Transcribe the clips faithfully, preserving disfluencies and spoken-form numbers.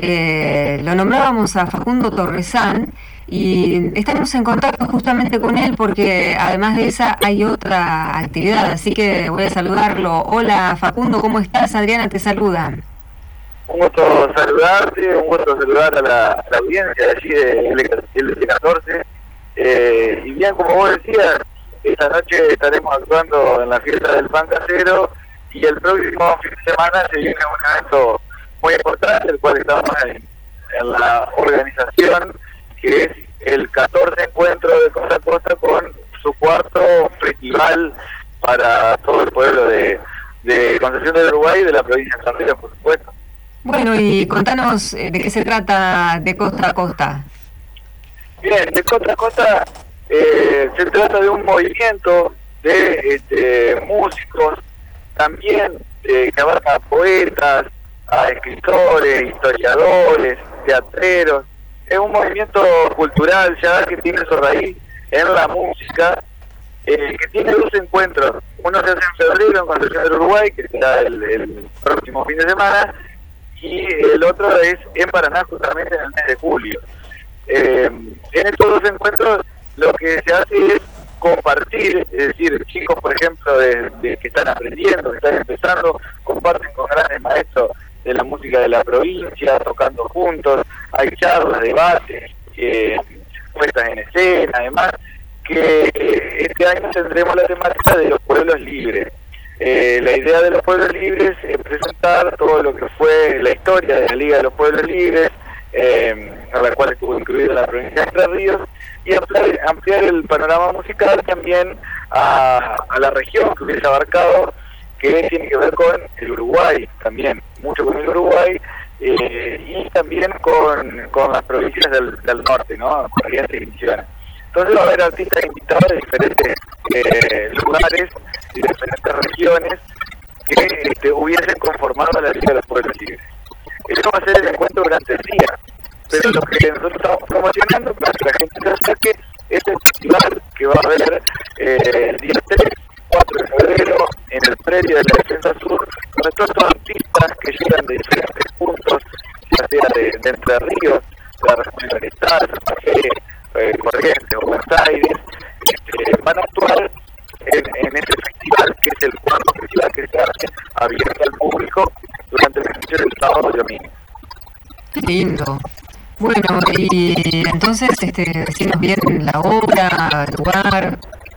eh, lo nombrábamos a Facundo Torresán y estamos en contacto justamente con él porque además de esa hay otra actividad, así que voy a saludarlo. Hola Facundo, ¿cómo estás? Adriana te saluda. Un gusto saludarte, un gusto saludar a la, a la audiencia de allí de L C catorce. Eh, y bien, como vos decías, esta noche estaremos actuando en la fiesta del pan casero y el próximo fin de semana se viene un evento muy importante, el cual estamos en, en la organización, que es el catorce encuentro de Costa a Costa con su cuarto festival para todo el pueblo de, de Concepción del Uruguay y de la provincia de San Luis, por supuesto. Bueno, y contanos eh, de qué se trata de Costa a Costa. Bien, de Costa a Costa eh, se trata de un movimiento de este, músicos, también eh, que abarca a poetas, a escritores, historiadores, teatreros. Es un movimiento cultural ya que tiene su raíz en la música, eh, que tiene dos encuentros. Uno se hace en febrero en Concepción del Uruguay, que será el, el próximo fin de semana, y el otro es en Paraná, justamente en el mes de julio. Eh, en estos dos encuentros lo que se hace es compartir, es decir, chicos, por ejemplo, de, de que están aprendiendo, que están empezando, comparten con grandes maestros de la música de la provincia, tocando juntos, hay charlas, debates, eh, puestas en escena, además, que este año tendremos la temática de los pueblos libres. Eh, la idea de los pueblos libres es presentar todo lo que fue la historia de la Liga de los Pueblos Libres, eh, a la cual estuvo incluida la provincia de Entre Ríos, y ampliar, ampliar el panorama musical también a, a la región que hubiese abarcado, que tiene que ver con el Uruguay también, mucho con el Uruguay, eh, y también con, con las provincias del, del norte, ¿no? Corrientes y Misiones. Entonces va a haber artistas invitados de diferentes eh, lugares y de diferentes regiones que este, hubiesen conformado la Liga de los Pueblos Libres. Eso va a ser el encuentro durante el día, pero lo que nosotros estamos promocionando para que la gente se acerque es el festival que va a haber eh, el día tres, cuatro de febrero en el predio de la Defensa Sur, donde todos los artistas que llegan de diferentes puntos, ya sea de, de Entre Ríos, de la región oriental, Santa Fe, eh, Corrientes o Buenos Aires, este, van a actuar en, en este festival, que es el cuarto festival que se hace abierto al público durante el ejercicio del sábado y domingo. Qué lindo. Bueno, y entonces, este, decimos bien la obra, el lugar.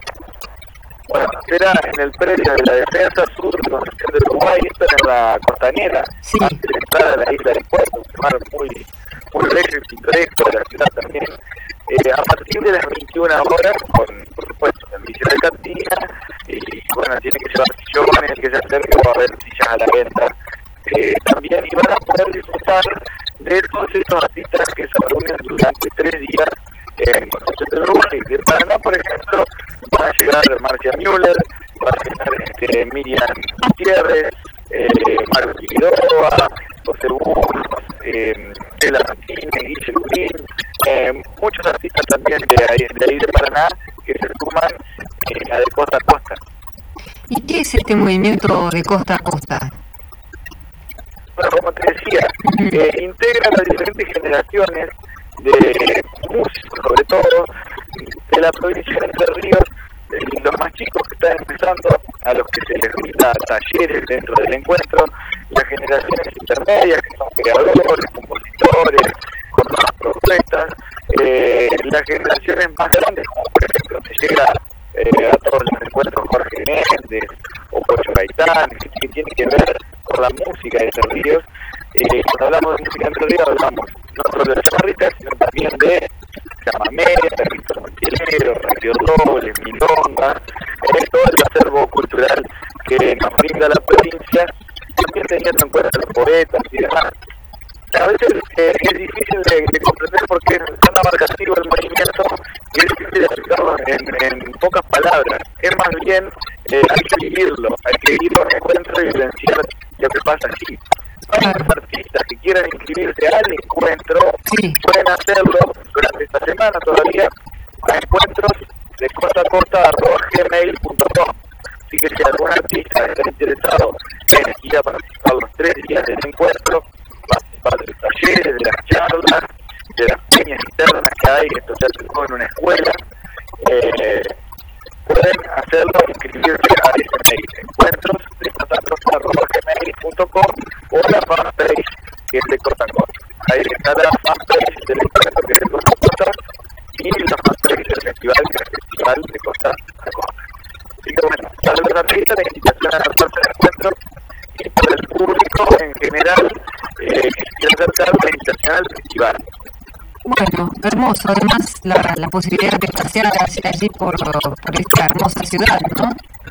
Bueno, será en el predio de la Defensa Sur de Concepción del Uruguay, esto en la costanera, sí, antes de entrar a la isla de Puerto, un lugar muy, muy bello y pintoresco de la ciudad también. Eh, a partir de las veintiuna horas, con, por supuesto, servicio de cantina, y bueno, tiene que llevar sillones, el que se acerque va a haber sillas a la venta. Eh, también y van a poder disfrutar de todos estos artistas que se reúnen durante tres días en Concepción del Uruguay. De Paraná, por ejemplo, va a llegar Marcia Müller, va a llegar este, Miriam Gutiérrez, eh, Mario Figueroa, José Burgos, eh, Tela Martínez, Guille Lurín, eh, muchos artistas también de ahí de, ahí de Paraná que se suman eh, a de costa a costa. ¿Y qué es este movimiento de costa a costa? Bueno, como te decía, eh, integra las diferentes generaciones de músicos, sobre todo de la provincia de Entre Ríos, de los más chicos que están empezando, a los que se les brinda talleres dentro del encuentro, las generaciones intermedias, que son creadores, compositores, con nuevas propuestas, eh, las generaciones más grandes, como por ejemplo se llega eh, a todos los encuentros Jorge Méndez o Pocho Gaitán, que, que tiene que ver con la música de Entre Ríos. Eh, cuando hablamos de música de Entre Ríos hablamos no solo de chamarritas, sino también de chamamé, de Víctor Montilero, radio dobles, milonga, eh, todo el acervo cultural que nos brinda la provincia, también teniendo en cuenta los poetas y demás. A veces eh, es difícil de, de comprender porque es tan abarcativo el movimiento y es difícil de explicarlo en, en pocas palabras. Es más bien, eh, hay que vivirlo, hay que ir a un encuentro y vivenciar lo que pasa aquí. Hay artistas que quieran inscribirse al encuentro, sí, pueden hacerlo durante esta semana todavía a encuentros de costa a costa arroba gmail punto com. Así que si algún artista está interesado en ir a participar los tres días del encuentro, participar de los talleres, de esto se hace todo en una escuela, eh, pueden hacerlo inscribirse a ese mail, encuentros de Costa Costa arroba gmail punto com o la fanpage que es de Costa Costa. Ahí está la fanpage del encuentro que es de Costa Costa y la fanpage del festival que es el Festival de Costa a Costa. Así que bueno, para los artistas la invitación a reporte del encuentro y por el público en general eh, que quiere acercar la invitación al festival. Bueno, hermoso, además la, la posibilidad de pasear allí por, por esta hermosa ciudad, ¿no?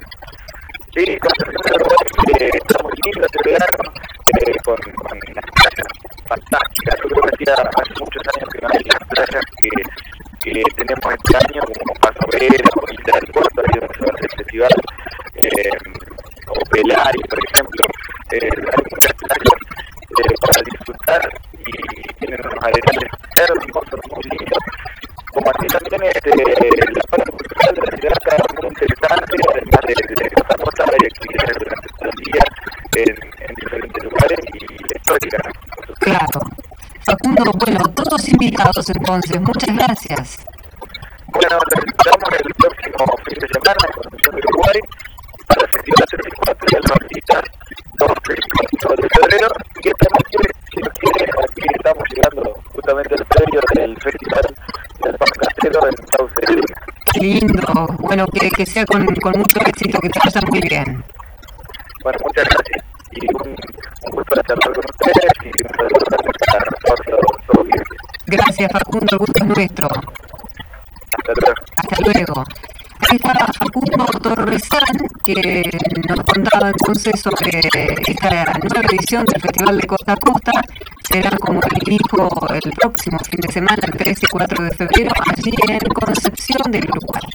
Sí, con eh, estamos lindos este verano, eh, con, con unas playas fantásticas. Yo creo que hacía hace muchos años que no hay las playas que, que tenemos este año, como Paso Obrera, o Isla del Puerto, ahí donde se va a hacer el festival, eh, o Pelari, por ejemplo. Eh, hay muchas playas eh, para disfrutar y tienen unos arenales hermosos, muy lindos. Como así también este, la parte cultural de la ciudad está muy interesante, además de, de, de Costa Costa hay actividades durante todo el día en, en diferentes lugares y históricas. Claro. Facundo, bueno, todos invitados entonces, muchas gracias. Bueno, nos visitamos el próximo fin de semana en Concepción de Uruguay para el Festival treinta y cuatro y el artista dos, tres y cuatro de febrero y esta noche, si nos quiere, aquí estamos llegando justamente al predio del Festival del Pan Castelo en Sauce de Lima. Qué lindo, bueno, que, que sea con, con mucho éxito, que te vaya muy bien. Bueno, muchas gracias y un, un gusto charlar con ustedes y un saludo para todo, todo bien. Gracias, Facundo, el gusto es nuestro. Hasta luego. Hasta luego. Ahí está Facundo Torresán, que nos contaba entonces sobre esta nueva edición del Festival de Costa a Costa. Será, como él dijo, el próximo fin de semana, el tres y cuatro de febrero, allí en Concepción del Uruguay.